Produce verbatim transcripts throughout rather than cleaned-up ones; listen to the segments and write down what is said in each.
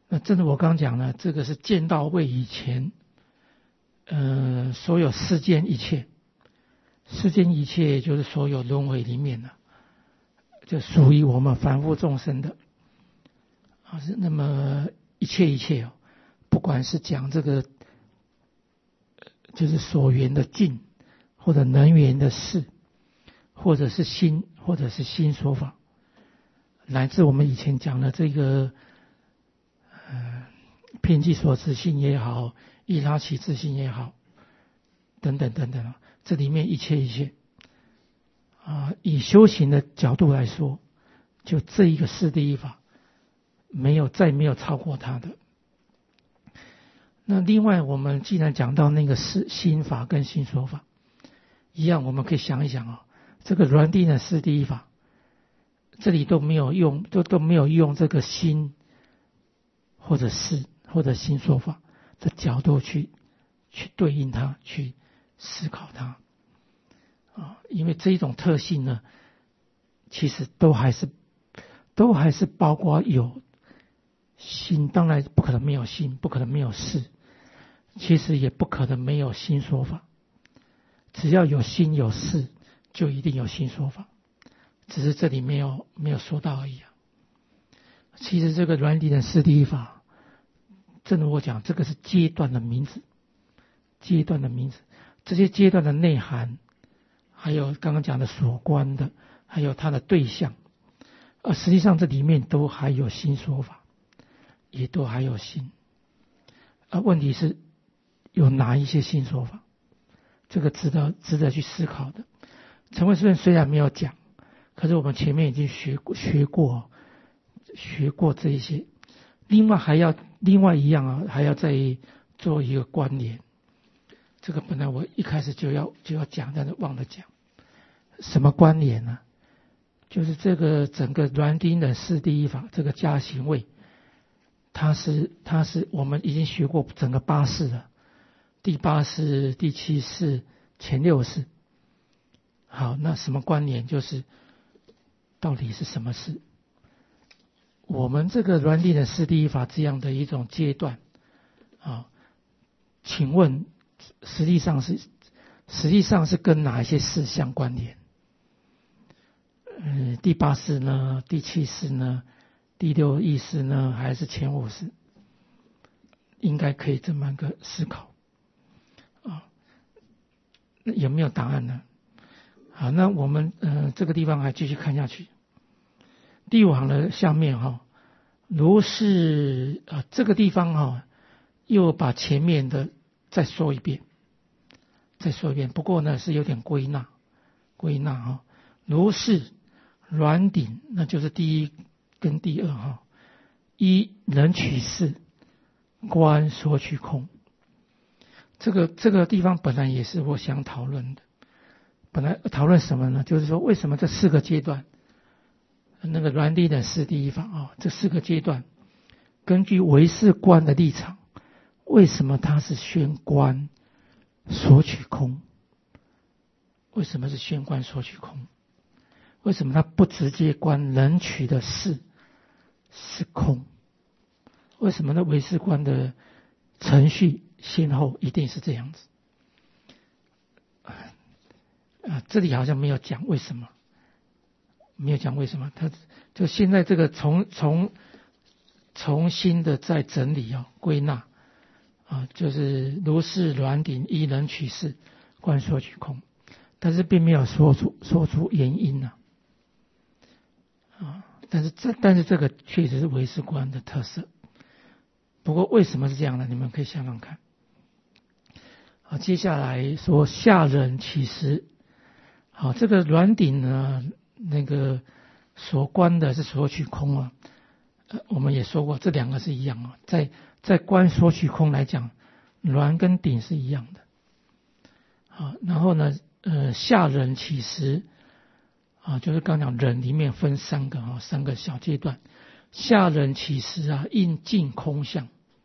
那正如我刚讲呢，这个是见到位以前，呃，所有世间一切，世间一切就是所有轮回里面的，就属于我们凡夫众生的啊。是那么一切一切哦，不管是讲这个，就是所缘的境，或者能缘的事，或者是心，或者是心说法，乃至我们以前讲的这个。呃，遍计所知性也好，依他起自性也好，等等等等，这里面一切一切啊，以修行的角度来说，就这一个四谛一法，没有再没有超过它的。那另外，我们既然讲到那个是心法跟心说法一样，我们可以想一想啊、哦，这个煖帝的四谛一法，这里都没有用，都都没有用这个心。或者是或者心说法的角度去去对应它，去思考它啊，因为这一种特性呢，其实都还是都还是包括有心，当然不可能没有心，不可能没有事，其实也不可能没有心说法。只要有心有事，就一定有心说法，只是这里没有没有说到而已啊。其实这个煖帝的四谛一法，正如我讲，这个是阶段的名字，阶段的名字，这些阶段的内涵，还有刚刚讲的所观的，还有它的对象，而实际上这里面都还有新说法，也都还有新。而问题是有哪一些新说法？这个值得值得去思考的。陈慧师虽然没有讲，可是我们前面已经学过学过。学过这一些，另外还要另外一样啊，还要再做一个关联。这个本来我一开始就要就要讲，但是忘了讲。什么关联呢？就是这个整个煖帝的四谛一法，这个加行位，它是它是我们已经学过整个八识了，第八识、第七识、前六识。好，那什么关联？就是到底是什么事？我们这个煖帝的四谛一法这样的一种阶段啊，请问实际上是实际上是跟哪一些事相关联？嗯，第八识呢？第七识呢？第六意识呢？还是前五识？应该可以这么个思考啊。那有没有答案呢？好，那我们呃这个地方还继续看下去。第五行的下面哈、哦，如是啊、呃，这个地方哈、哦，又把前面的再说一遍，再说一遍。不过呢，是有点归纳，归纳哈、哦。如是煖鼎，那就是第一跟第二哈、哦。一能取事，观说取空。这个这个地方本来也是我想讨论的。本来讨论什么呢？就是说为什么这四个阶段？那个煖帝的四谛一法啊、哦，这四个阶段，根据唯识观的立场，为什么它是宣观索取空？为什么是宣观索取空？为什么它不直接观能取的事是空？为什么呢？唯识观的程序先后一定是这样子？啊，这里好像没有讲为什么。没有讲为什么，他就现在这个重重重新的再整理啊、哦，归纳啊，就是如是煖鼎一能取事，观说取空，但是并没有说出说出原因呢、啊，啊，但是这但是这个确实是唯识观的特色。不过为什么是这样呢？你们可以想想看。好，接下来说下人起时，好，这个煖鼎呢？那个所观的是说取空啊，呃，我们也说过这两个是一样啊，在在观说取空来讲，煖跟鼎是一样的。好，然后呢，呃，下人起时啊，就是刚讲人里面分三个啊，三个小阶段。下人起时啊，应尽空相，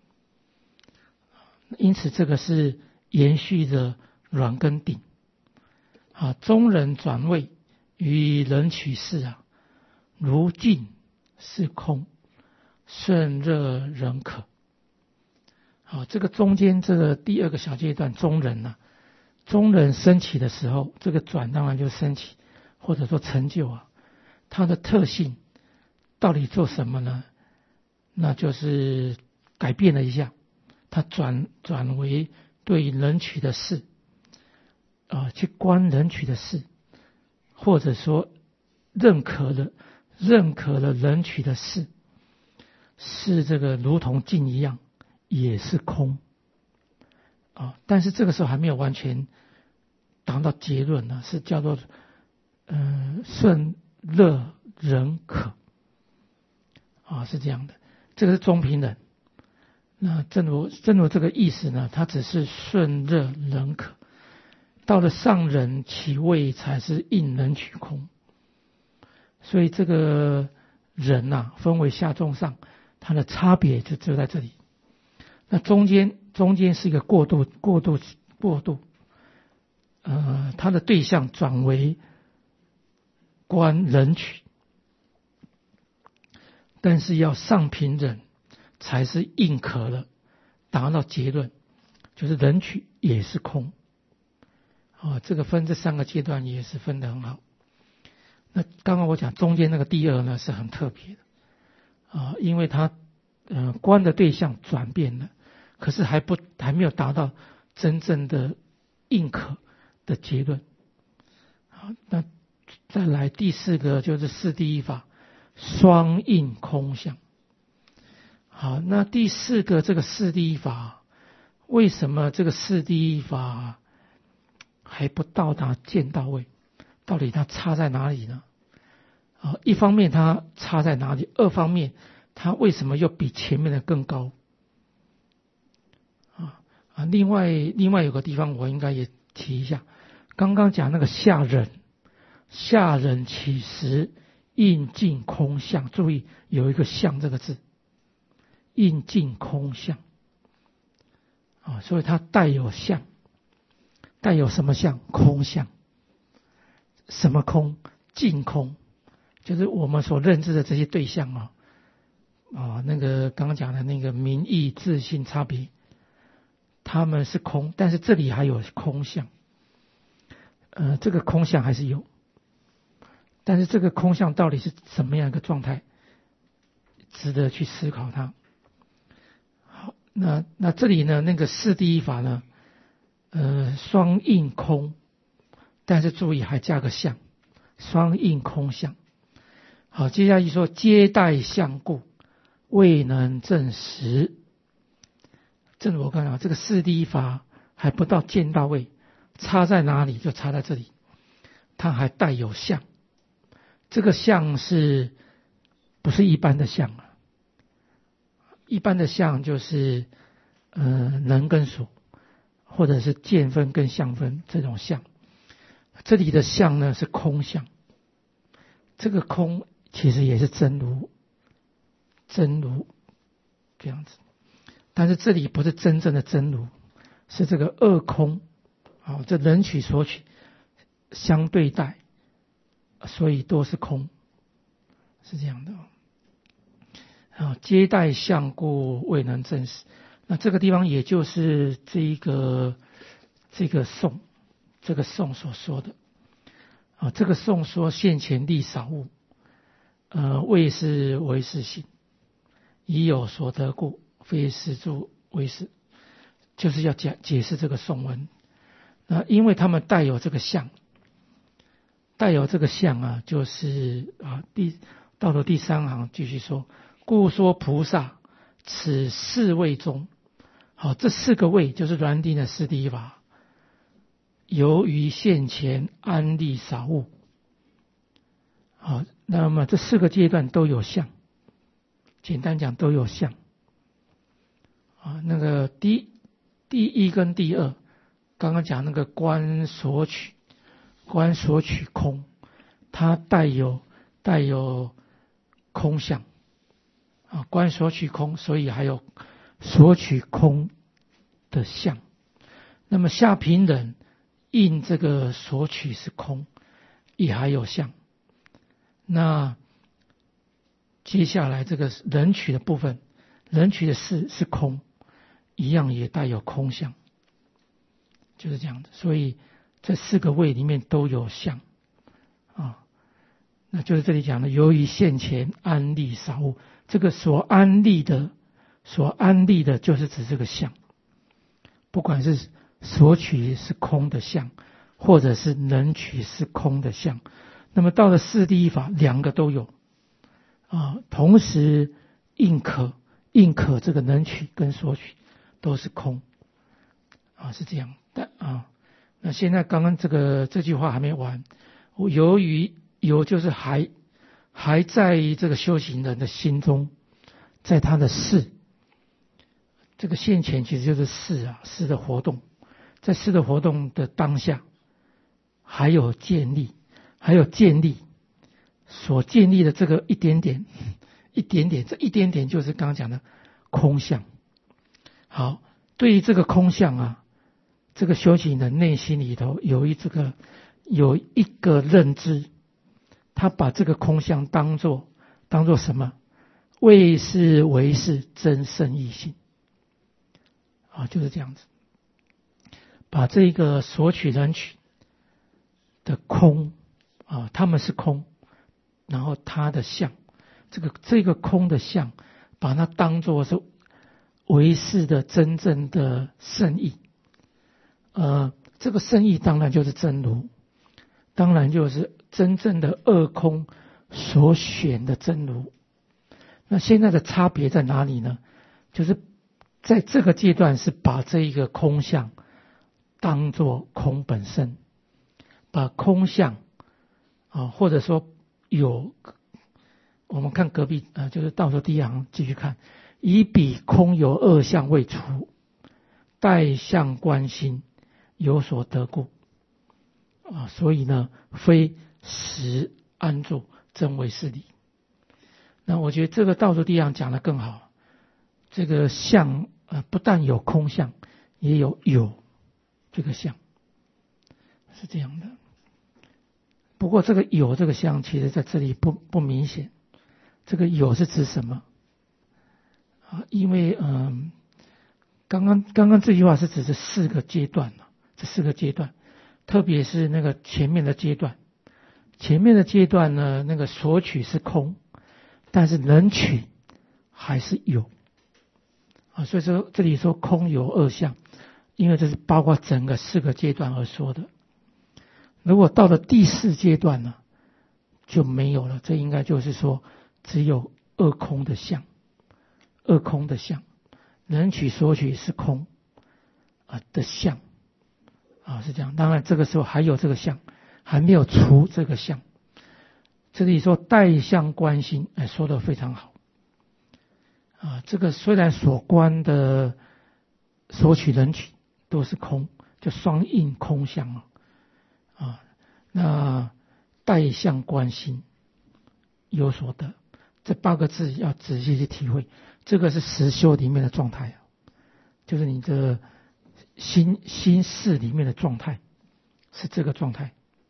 因此这个是延续着煖跟鼎。啊，中人转位。于人取事啊，如尽是空， 顺热人可。好，这个中间这个第二个小阶段中人呢、啊，中人升起的时候，这个转当然就升起，或者说成就啊，它的特性到底做什么呢？那就是改变了一下，它转转为对人取的事啊、呃，去观人取的事，或者说认可了认可了人取的事，是这个如同镜一样，也是空啊。但是这个时候还没有完全达到结论呢，是叫做嗯、呃、顺热人可啊，是这样的。这个是中平人。那正如正如这个意思呢，它只是顺热人可。到了上人其位才是应人取空。所以这个人呐、啊，分为下中上，它的差别就就在这里。那中间中间是一个过渡过渡过渡，呃，它的对象转为观人取，但是要上平人才是应可了，达到结论，就是人取也是空。啊，这个分这三个阶段也是分得很好。那刚刚我讲中间那个第二呢是很特别的啊，因为它呃观的对象转变了，可是还不还没有达到真正的应可的结论。好，那再来第四个就是四谛一法双应空相。好，那第四个这个四谛一法，为什么这个四谛一法还不到达见到位？到底它差在哪里呢？啊，一方面它差在哪里？二方面它为什么又比前面的更高？啊啊，另外另外有个地方我应该也提一下，刚刚讲那个下忍，下忍起时应尽空相，注意有一个相这个字，应尽空相啊，所以它带有相，带有什么相？空相。什么空？尽空，就是我们所认知的这些对象啊，啊，那个刚刚讲的那个名义、自性差别，他们是空，但是这里还有空相，呃，这个空相还是有，但是这个空相到底是什么样一个状态，值得去思考它。好，那那这里呢，那个四谛一法呢，呃，双应空。但是注意还加个相，双应空相。好，接下来说皆待相故，未能证实。正如我刚才讲，这个四谛一法还不到见到位，差在哪里？就差在这里，它还带有相。这个相是不是一般的相啊？一般的相就是呃能跟所，或者是见分跟相分这种相。这里的相呢是空相，这个空其实也是真如，真如这样子，但是这里不是真正的真如，是这个二空，好，这人取所取相对待，所以都是空，是这样的。啊，皆待相故未能证实。那这个地方也就是这一个这个颂。这个颂所说的啊，这个颂说现前力少物，呃，谓是为是性，已有所得故，非是诸为是，就是要解解释这个颂文。那因为他们带有这个相，带有这个相啊，就是啊第到了第三行继续说，故说菩萨此四位中，好，这四个位就是煖帝的四谛一法。由于现前安立少物，好，那么这四个阶段都有相，简单讲都有相。啊，那个第第一跟第二，刚刚讲那个观所取，观所取空，它带有带有空相，啊，观所取空，所以还有所取空的相。那么下平忍应这个所取是空，也还有相。那接下来这个人取的部分，人取的事是空，一样也带有空相，就是这样的。所以这四个位里面都有相啊。那就是这里讲的，由于现前安立少物，这个所安立的，所安立的就是指这个相，不管是所取是空的相，或者是能取是空的相。那么到了四谛一法，两个都有啊，同时应可应可这个能取跟所取都是空啊，是这样的啊。那现在刚刚这个这句话还没完，由于有就是还还在这个修行人的心中，在他的事，这个现前其实就是事啊，事的活动，在事的活动的当下，还有建立，还有建立所建立的这个一点点，一点点，这一点点就是刚刚讲的空相。好，对于这个空相啊，这个修行人内心里头有一这个有一个认知。他把这个空相当作当作什么？为是为是真圣义性啊，就是这样子。把这个所取人取的空啊，他们是空，然后他的相，这个这个空的相，把它当作是为是的真正的圣义。呃，这个圣义当然就是真如，当然就是真正的二空所选的真如。那现在的差别在哪里呢？就是在这个阶段是把这一个空相当作空本身，把空相啊，或者说有，我们看隔壁啊，就是倒数第一行继续看，以彼空有二相未除，待相观心有所得故啊，所以呢，非实安住真为是理。那我觉得这个倒数第一行讲得更好，这个相呃不但有空相，也有有这个相，是这样的。不过这个有这个相其实在这里不不明显，这个有是指什么啊？因为嗯、呃，刚刚刚刚这句话是指这四个阶段嘛，这四个阶段，特别是那个前面的阶段，前面的阶段呢，那个所取是空，但是能取还是有啊，所以说这里说空有二相，因为这是包括整个四个阶段而说的。如果到了第四阶段呢，就没有了，这应该就是说只有二空的相，二空的相，能取所取是空啊的相啊，是这样。当然这个时候还有这个相，还没有除这个相。这里说待相观心，哎，说得非常好啊。这个虽然所观的所取人取都是空，就双应空相啊。啊，那待相观心有所得，这八个字要仔细去体会。这个是实修里面的状态啊，就是你的心心事里面的状态，是这个状态。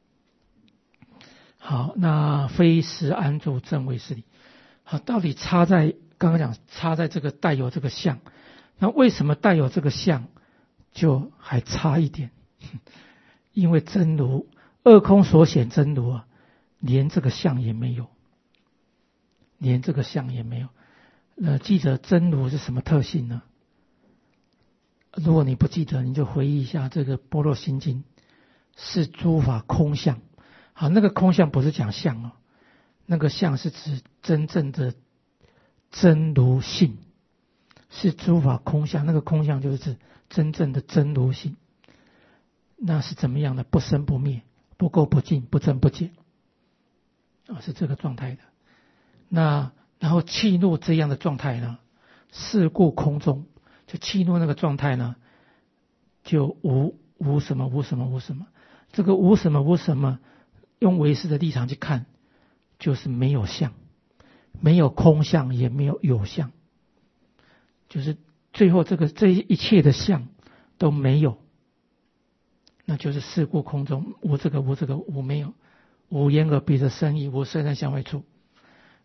好，那非实安住真为是理。好，到底差在刚刚讲差在这个带有这个相，那为什么带有这个相就还差一点？因为真如二空所显真如啊，连这个相也没有，连这个相也没有。呃，记得真如是什么特性呢？如果你不记得，你就回忆一下这个《般若心经》，是诸法空相。好，那个空相不是讲相哦，那个相是指真正的真如性，是诸法空相。那个空相就是指真正的真如性。那是怎么样的？不生不灭，不垢不净，不增不减啊，是这个状态的。那然后气怒这样的状态呢，是故空中，就气怒那个状态呢，就无无什么无什么无什么。这个无什么无什么，用唯识的立场去看，就是没有相，没有空相，也没有有相，就是最后这个这一切的相都没有。那就是是故空中无这个无这个无没有，无言而彼的生意，无色声香味触。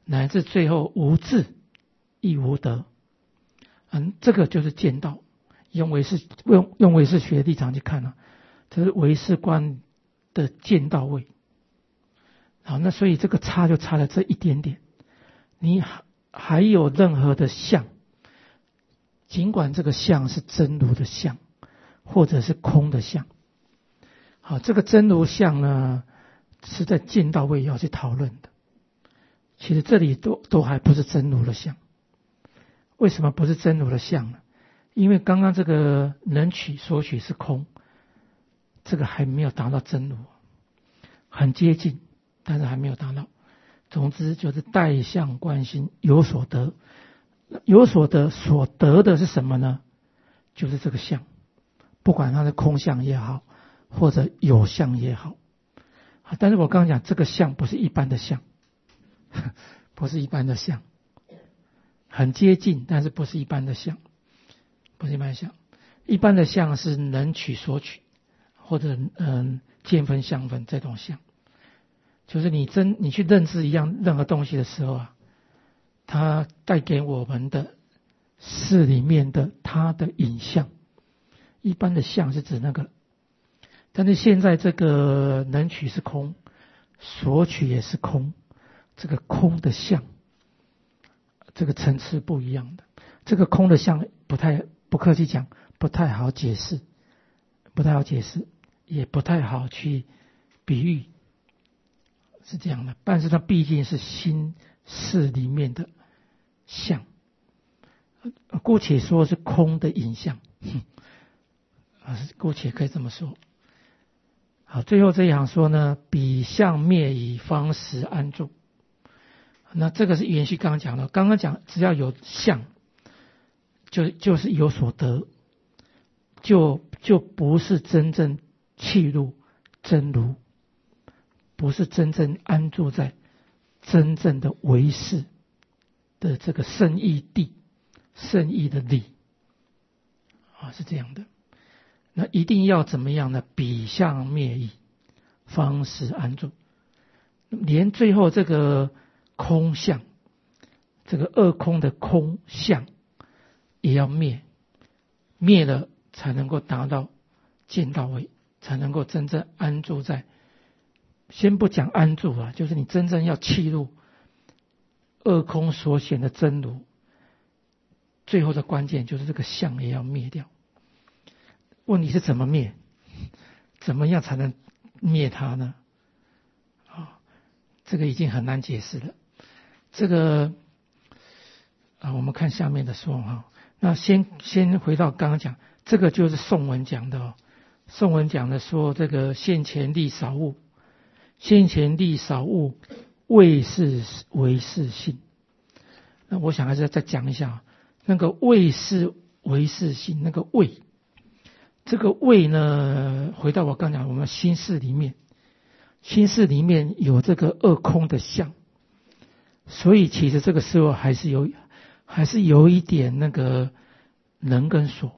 乃至最后无智亦无得。嗯，这个就是见道。用唯识用用唯识学的立场去看啊，这是唯识观的见道位。好，那所以这个差就差了这一点点。你还还有任何的相，尽管这个相是真如的相，或者是空的相。好，这个真如相呢，是在见道位要去讨论的。其实这里都都还不是真如的相。为什么不是真如的相呢？因为刚刚这个能取所取是空，这个还没有达到真如，很接近，但是还没有达到。总之就是待相观心有所得，有所得，所得的是什么呢？就是这个相，不管它是空相也好，或者有相也好。但是我刚刚讲这个相不是一般的相，不是一般的相，很接近，但是不是一般的相，不是一般的相。一般的相是能取所取，或者嗯见分相分这种相。就是你真你去认知一样任何东西的时候啊，它带给我们的是里面的它的影像。一般的相是指那个，但是现在这个能取是空，所取也是空，这个空的相，这个层次不一样的。这个空的相不太不客气讲，不太好解释，不太好解释，也不太好去比喻。是这样的，但是它毕竟是心识里面的相，姑且说是空的影像，啊，姑且可以这么说。好，最后这一行说呢，彼相灭以方时安住。那这个是延续刚刚讲的，刚刚讲只要有相，就就是有所得，就就不是真正契入真如。不是真正安住在真正的唯识的这个圣义地、圣义的理啊，是这样的。那一定要怎么样呢？彼相灭矣，方时安住。连最后这个空相，这个二空的空相也要灭，灭了才能够达到见到位，才能够真正安住在。先不讲安住啊，就是你真正要契入二空所显的真如，最后的关键就是这个相也要灭掉。问题是怎么灭？怎么样才能灭它呢？啊，这个已经很难解释了。这个啊，我们看下面的说哈。那先先回到刚刚讲，这个就是宋文讲的哦。宋文讲的说，这个现前立少物。先前立少物，谓是唯是性。那我想还是再讲一下，那个谓是唯是性，那个谓，这个谓呢，回到我刚讲，我们心识里面，心识里面有这个二空的相，所以其实这个时候还是有，还是有一点那个能跟所，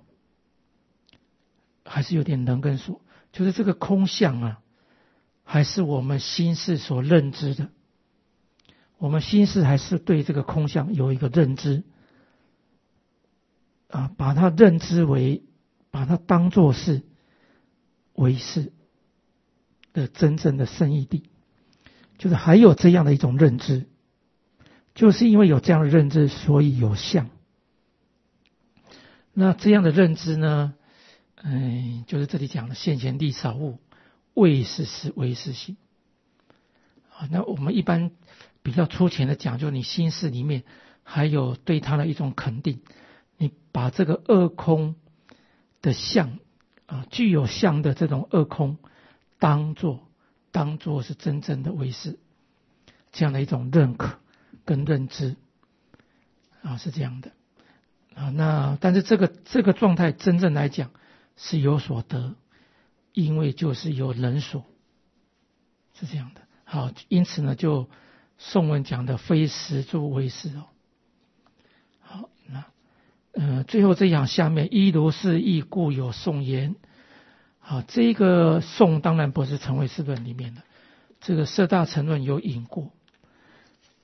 还是有点能跟所，就是这个空相啊。还是我们心识所认知的，我们心识还是对这个空相有一个认知啊，把它认知为，把它当作是唯识的真正的圣义地，就是还有这样的一种认知，就是因为有这样的认知，所以有相。那这样的认知呢，嗯，就是这里讲的现前立少物。谓是是唯是性啊，那我们一般比较粗浅的讲，就你心识里面还有对它的一种肯定，你把这个二空的相啊，具有相的这种二空，当作当作是真正的唯识，这样的一种认可跟认知啊，是这样的啊。那但是这个这个状态真正来讲是有所得。因为就是有人所，是这样的。好，因此呢，就宋文讲的非实住唯识哦。好，那呃，最后这一行下面一如是义故有宋言。好，这个宋当然不是成唯识论里面的，这个色大乘论有引过。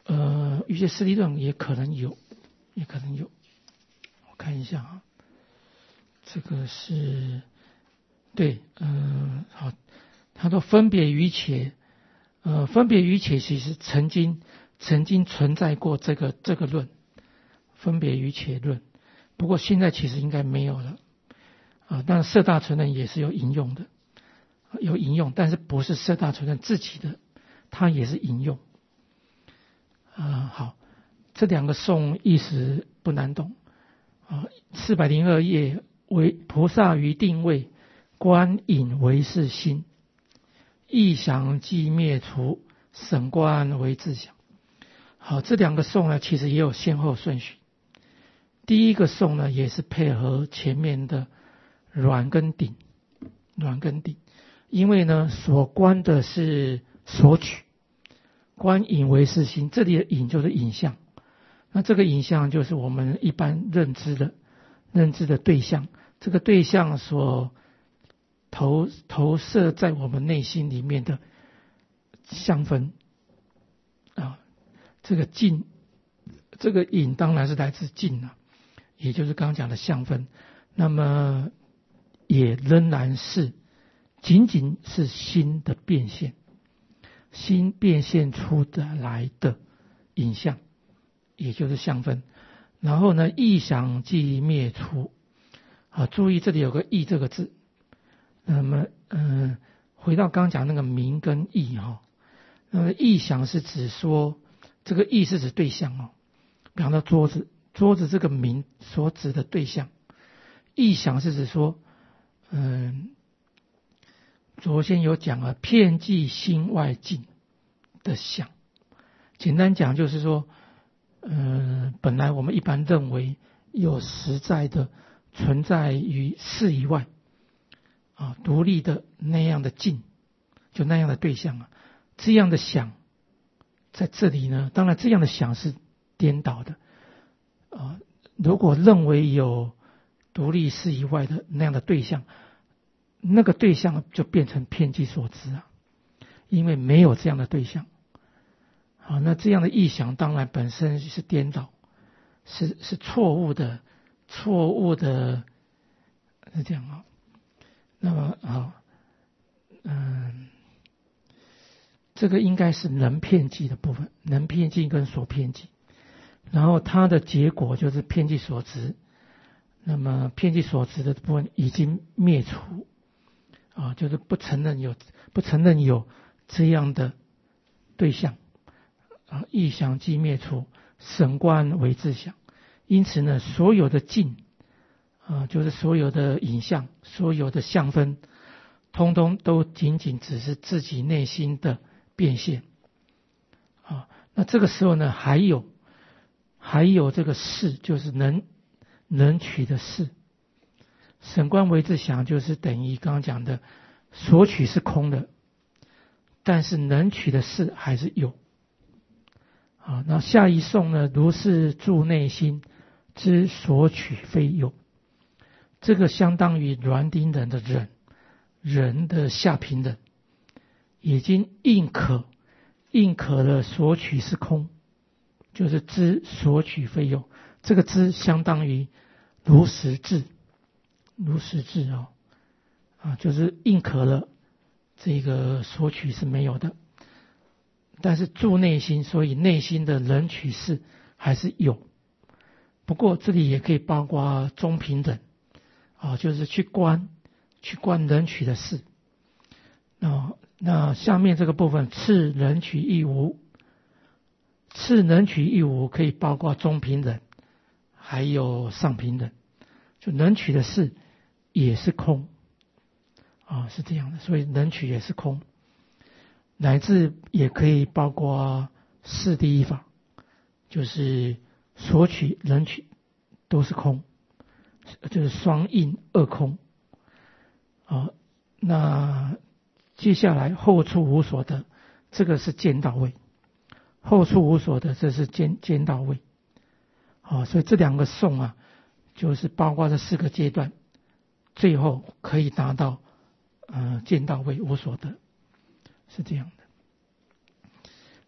呃，一些实力论也可能有，也可能有。我看一下啊，这个是对，呃，好，他说分别于且，呃，分别于且其实曾经曾经存在过这个这个论，分别于且论，不过现在其实应该没有了啊。但色大存论也是有引用的，有引用，但是不是色大存论自己的，他也是引用。啊，好，这两个颂意思不难懂啊。四百零二页为菩萨于定位，观隐为是心，意想即灭除，审观为自想。好，这两个颂呢，其实也有先后顺序。第一个颂呢，也是配合前面的软跟顶，软跟顶，因为呢，所观的是所取。观影为是心，这里的影就是影像，那这个影像就是我们一般认知的认知的对象，这个对象所投投射在我们内心里面的相分啊，这个境，这个影当然是来自境啊，也就是刚刚讲的相分，那么也仍然是仅仅是心的变现。心变现出的来的影像，也就是相分。然后呢，意想即灭除。啊，注意这里有个意这个字。那么，嗯、呃，回到刚刚讲那个名跟意哈，那么意想是指说，这个意是指对象哦，比方说桌子，桌子这个名所指的对象。意想是指说，嗯、呃。昨天有讲了遍计心外境的想，简单讲就是说，呃，本来我们一般认为有实在的存在于事以外啊，独立的那样的境，就那样的对象啊，这样的想在这里呢，当然这样的想是颠倒的啊。如果认为有独立事以外的那样的对象，那个对象就变成遍计所知啊，因为没有这样的对象。好，那这样的意想当然本身是颠倒，是是错误的，错误的是这样啊。那么好，嗯，这个应该是能遍计的部分，能遍计跟所遍计，然后它的结果就是遍计所知。那么遍计所知的部分已经灭除。啊，就是不承认有不承认有这样的对象啊，意想即灭除，审观为自想。因此呢，所有的境啊，就是所有的影像，所有的相分，通通都仅仅只是自己内心的变现啊。那这个时候呢，还有还有这个事，就是能能取的事。审观为自想就是等于刚刚讲的所取是空的，但是能取的事还是有。好，那下一颂呢，如是住内心之所取非有，这个相当于阮丁人的忍，人的下品忍，已经应可应可了所取是空，就是知所取非有，这个知相当于如实智。如实智哦，啊，就是应可了，这个所取是没有的，但是住内心，所以内心的人取事还是有。不过这里也可以包括中平等，啊，就是去观，去观人取的事。那那下面这个部分，次人取亦无，次人取亦无可以包括中平等，还有上平等，就人取的事。也是空啊，是这样的，所以能取也是空，乃至也可以包括四第一法，就是所取、人取都是空，就是双印二空啊。那接下来后处无所得，这个是见到位，后处无所得，这是见见到位啊。所以这两个颂啊，就是包括这四个阶段。最后可以达到呃见到位无所得，是这样的。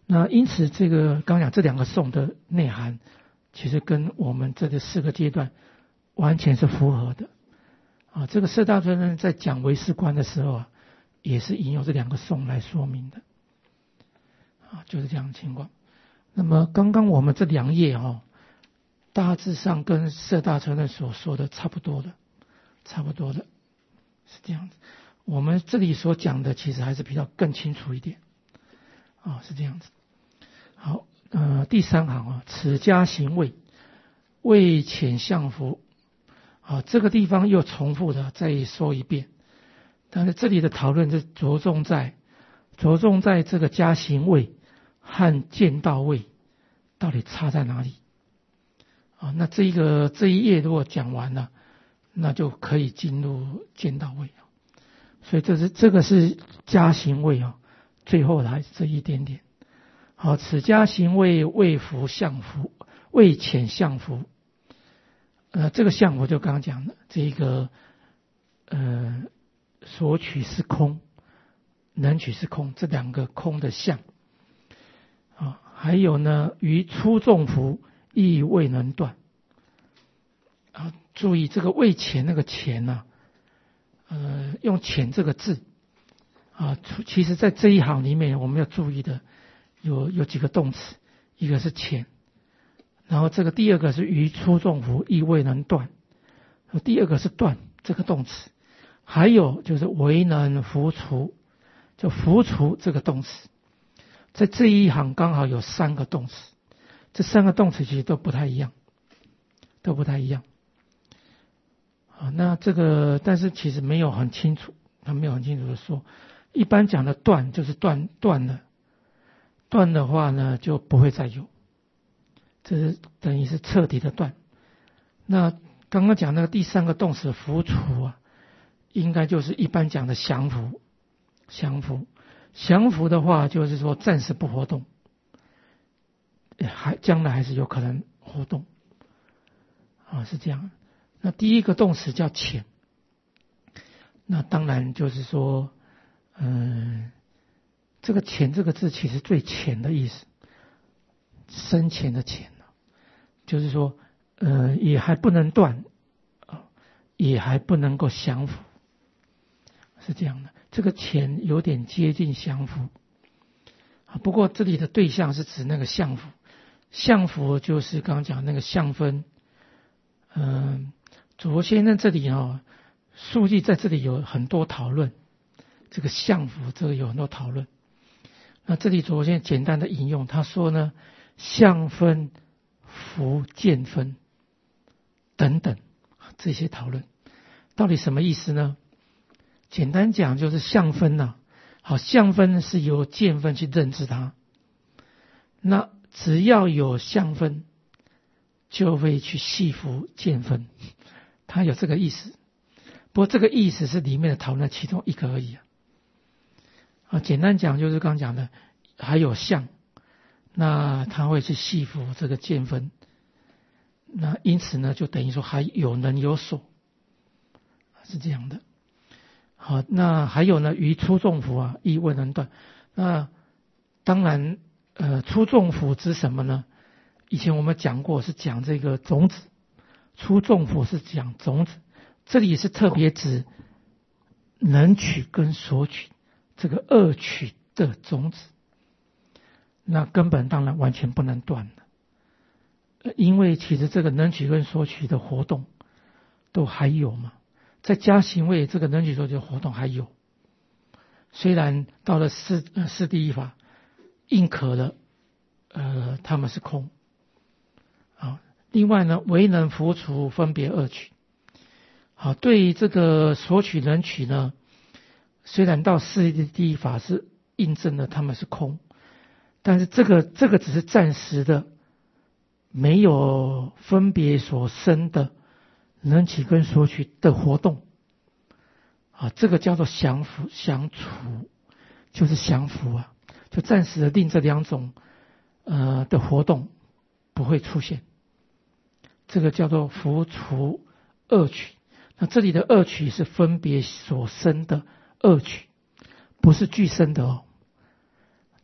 那因此这个刚讲这两个颂的内涵，其实跟我们这个四个阶段完全是符合的啊。这个舍大尊呢在讲唯识观的时候啊，也是引用这两个颂来说明的啊，就是这样的情况。那么刚刚我们这两页哦，大致上跟舍大尊所说的差不多的，差不多的是这样子。我们这里所讲的其实还是比较更清楚一点啊，是这样子。好，呃，第三行啊，此家行位为浅相符，啊，这个地方又重复的再说一遍，但是这里的讨论是着重在着重在这个家行位和见道位到底差在哪里啊？那这一个这一页如果讲完了，那就可以进入见道位啊。所以这是这个是家行位啊，最后还是这一点点。好，此家行位为福相福，为浅相福。呃，这个相福就刚刚讲的，这一个呃所取是空，能取是空，这两个空的相啊，还有呢，于初众福亦未能断啊。注意这个为浅那个浅呢、啊，呃，用浅这个字啊，其实在这一行里面我们要注意的。有有几个动词，一个是浅，然后这个第二个是于初众福亦未能断，第二个是断这个动词，还有就是为能扶除，就扶除这个动词，在这一行刚好有三个动词，这三个动词其实都不太一样，都不太一样。啊，那这个但是其实没有很清楚，他没有很清楚的说，一般讲的断就是断断了。断的话呢，就不会再有，这是等于是彻底的断。那刚刚讲那个第三个动词扶除啊，应该就是一般讲的降伏，降伏，降伏的话就是说暂时不活动，还将来还是有可能活动啊，是这样。那第一个动词叫浅，那当然就是说，嗯。这个浅这个字其实最浅的意思，深浅的浅、啊、就是说，呃，也还不能断，啊，也还不能够降伏，是这样的。这个浅有点接近降伏，啊，不过这里的对象是指那个相符，相符就是刚刚讲那个相分，嗯、呃，左先生这里啊，书记在这里有很多讨论，这个相符这个有很多讨论。那这里昨天简单的引用，他说呢，相分、符、见分等等这些讨论，到底什么意思呢？简单讲就是相分呐、啊，好，相分是由见分去认知它，那只要有相分，就会去系符见分，它有这个意思。不过这个意思是里面的讨论其中一个而已啊。啊，简单讲就是刚讲的，还有相，那他会去系符这个见分，那因此呢，就等于说还有能有所，是这样的。好，那还有呢，于初众福啊，亦未能断。那当然，呃，初众福指什么呢？以前我们讲过，是讲这个种子，初众福是讲种子，这里是特别指能取跟索取。这个恶取的种子，那根本当然完全不能断了，因为其实这个能取跟索取的活动都还有嘛，在家行位这个能取索取的活动还有，虽然到了四呃四第一法应可了，呃他们是空啊。另外呢，唯能扶除分别恶取，好，对于这个索取能取呢。虽然到四第一法是印证了他们是空，但是这个这个只是暂时的，没有分别所生的能取跟索取的活动啊，这个叫做降伏降除，就是降伏啊，就暂时的令这两种呃的活动不会出现，这个叫做伏除恶取。那这里的恶取是分别所生的恶取，不是俱生的哦。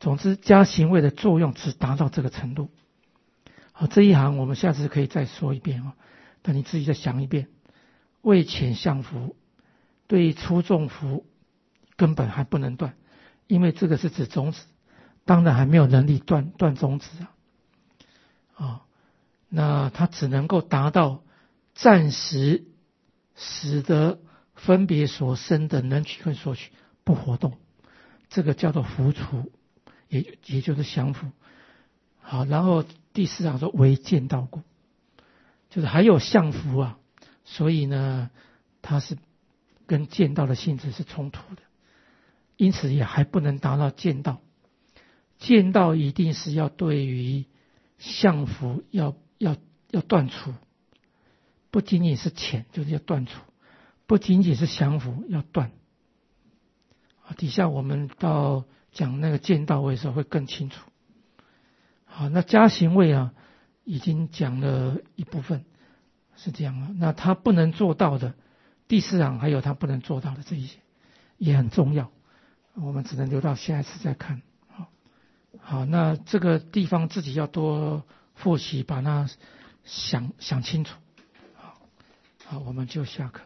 总之加行位的作用只达到这个程度。好，这一行我们下次可以再说一遍啊，等你自己再想一遍。谓浅相符，对于粗重符根本还不能断，因为这个是指种子，当然还没有能力断断种子啊。啊，那它只能够达到暂时使得分别所生的能取跟所取不活动，这个叫做符除，也也就是降伏。好，然后第四行说为见道故，就是还有相符啊，所以呢，它是跟见道的性质是冲突的，因此也还不能达到见道。见道一定是要对于相符要要要断除，不仅仅是浅，就是要断除，不仅仅是降伏，要断。啊，底下我们到讲那个见道位的时候会更清楚。好，那加行位啊，已经讲了一部分，是这样啊。那他不能做到的，第四行还有他不能做到的这一些，也很重要。我们只能留到下一次再看。好，好，那这个地方自己要多复习，把它想想清楚。好，好，我们就下课。